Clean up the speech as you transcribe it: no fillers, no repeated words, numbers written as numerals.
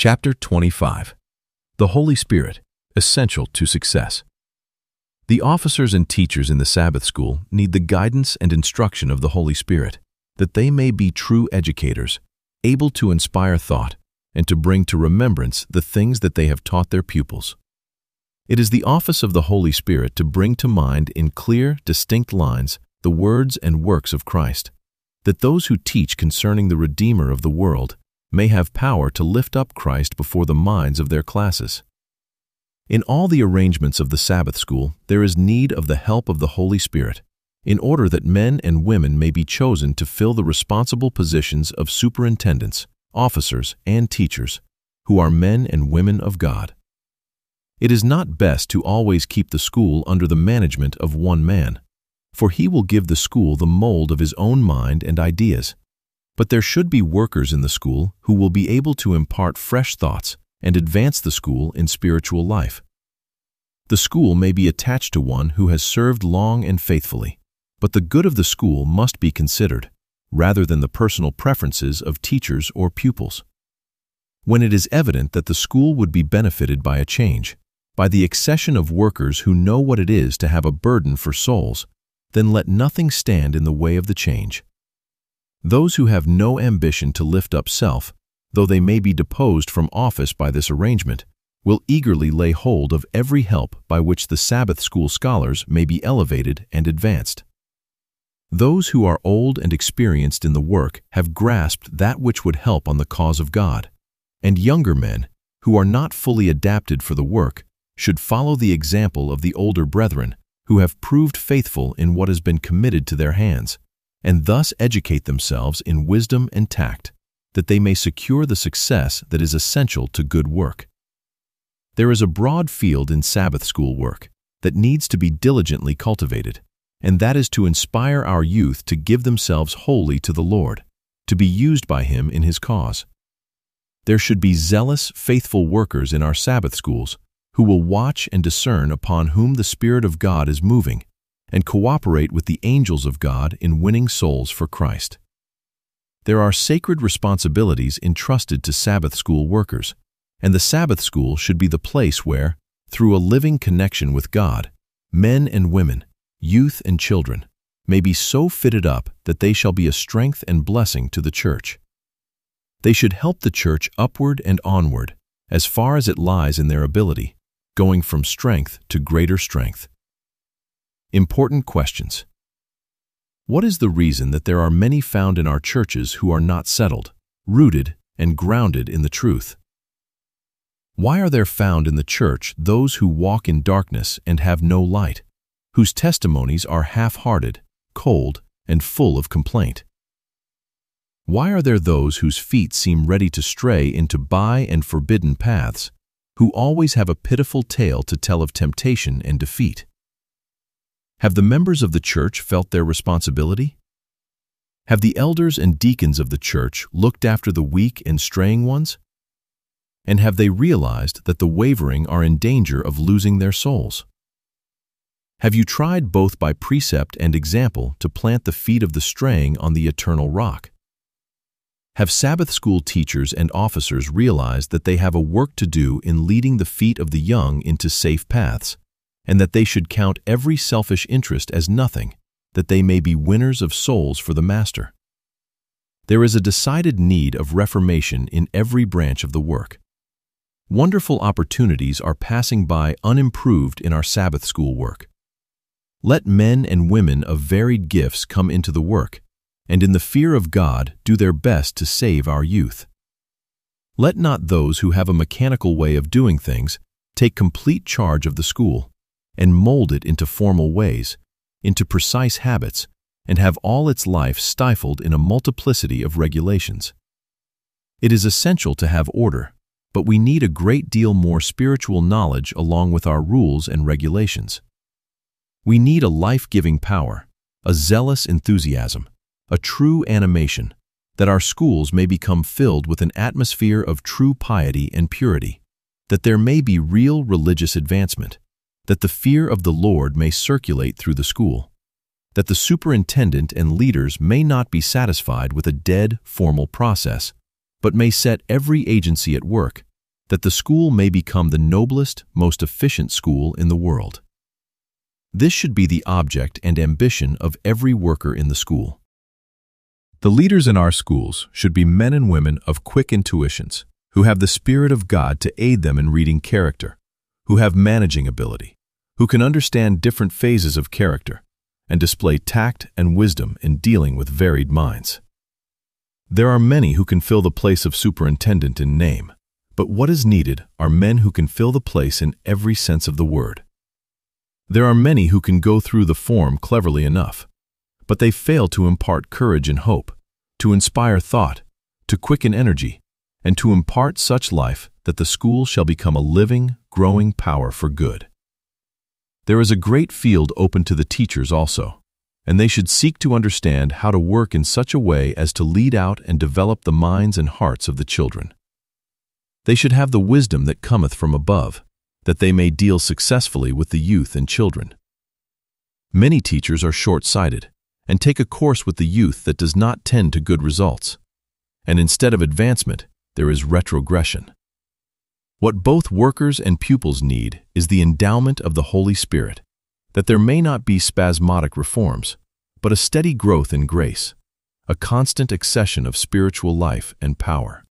Chapter 25. The Holy Spirit, Essential to Success. The officers and teachers in the Sabbath school need the guidance and instruction of the Holy Spirit, that they may be true educators, able to inspire thought and to bring to remembrance the things that they have taught their pupils. It is the office of the Holy Spirit to bring to mind in clear, distinct lines the words and works of Christ, that those who teach concerning the Redeemer of the world may have power to lift up Christ before the minds of their classes. In all the arrangements of the Sabbath school, there is need of the help of the Holy Spirit, in order that men and women may be chosen to fill the responsible positions of superintendents, officers, and teachers, who are men and women of God. It is not best to always keep the school under the management of one man, for he will give the school the mold of his own mind and ideas. But there should be workers in the school who will be able to impart fresh thoughts and advance the school in spiritual life. The school may be attached to one who has served long and faithfully, but the good of the school must be considered, rather than the personal preferences of teachers or pupils. When it is evident that the school would be benefited by a change, by the accession of workers who know what it is to have a burden for souls, then let nothing stand in the way of the change. Those who have no ambition to lift up self, though they may be deposed from office by this arrangement, will eagerly lay hold of every help by which the Sabbath school scholars may be elevated and advanced. Those who are old and experienced in the work have grasped that which would help on the cause of God, and younger men, who are not fully adapted for the work, should follow the example of the older brethren, who have proved faithful in what has been committed to their hands, and thus educate themselves in wisdom and tact, that they may secure the success that is essential to good work. There is a broad field in Sabbath school work that needs to be diligently cultivated, and that is to inspire our youth to give themselves wholly to the Lord, to be used by Him in His cause. There should be zealous, faithful workers in our Sabbath schools who will watch and discern upon whom the Spirit of God is moving, and cooperate with the angels of God in winning souls for Christ. There are sacred responsibilities entrusted to Sabbath school workers, and the Sabbath school should be the place where, through a living connection with God, men and women, youth and children, may be so fitted up that they shall be a strength and blessing to the church. They should help the church upward and onward, as far as it lies in their ability, going from strength to greater strength. Important questions. What is the reason that there are many found in our churches who are not settled, rooted, and grounded in the truth? Why are there found in the church those who walk in darkness and have no light, whose testimonies are half-hearted, cold, and full of complaint? Why are there those whose feet seem ready to stray into by and forbidden paths, who always have a pitiful tale to tell of temptation and defeat? Have the members of the church felt their responsibility? Have the elders and deacons of the church looked after the weak and straying ones? And have they realized that the wavering are in danger of losing their souls? Have you tried both by precept and example to plant the feet of the straying on the eternal rock? Have Sabbath school teachers and officers realized that they have a work to do in leading the feet of the young into safe paths, and that they should count every selfish interest as nothing, that they may be winners of souls for the Master? There is a decided need of reformation in every branch of the work. Wonderful opportunities are passing by unimproved in our Sabbath school work. Let men and women of varied gifts come into the work, and in the fear of God do their best to save our youth. Let not those who have a mechanical way of doing things take complete charge of the school, and mold it into formal ways, into precise habits, and have all its life stifled in a multiplicity of regulations. It is essential to have order, but we need a great deal more spiritual knowledge along with our rules and regulations. We need a life-giving power, a zealous enthusiasm, a true animation, that our schools may become filled with an atmosphere of true piety and purity, that there may be real religious advancement, that the fear of the Lord may circulate through the school, that the superintendent and leaders may not be satisfied with a dead, formal process, but may set every agency at work that the school may become the noblest, most efficient school in the world. This should be the object and ambition of every worker in the school. The leaders in our schools should be men and women of quick intuitions, who have the Spirit of God to aid them in reading character, who have managing ability, who can understand different phases of character, and display tact and wisdom in dealing with varied minds. There are many who can fill the place of superintendent in name, but what is needed are men who can fill the place in every sense of the word. There are many who can go through the form cleverly enough, but they fail to impart courage and hope, to inspire thought, to quicken energy, and to impart such life that the school shall become a living, growing power for good. There is a great field open to the teachers also, and they should seek to understand how to work in such a way as to lead out and develop the minds and hearts of the children. They should have the wisdom that cometh from above, that they may deal successfully with the youth and children. Many teachers are short-sighted and take a course with the youth that does not tend to good results, and instead of advancement, there is retrogression. What both workers and pupils need is the endowment of the Holy Spirit, that there may not be spasmodic reforms, but a steady growth in grace, a constant accession of spiritual life and power.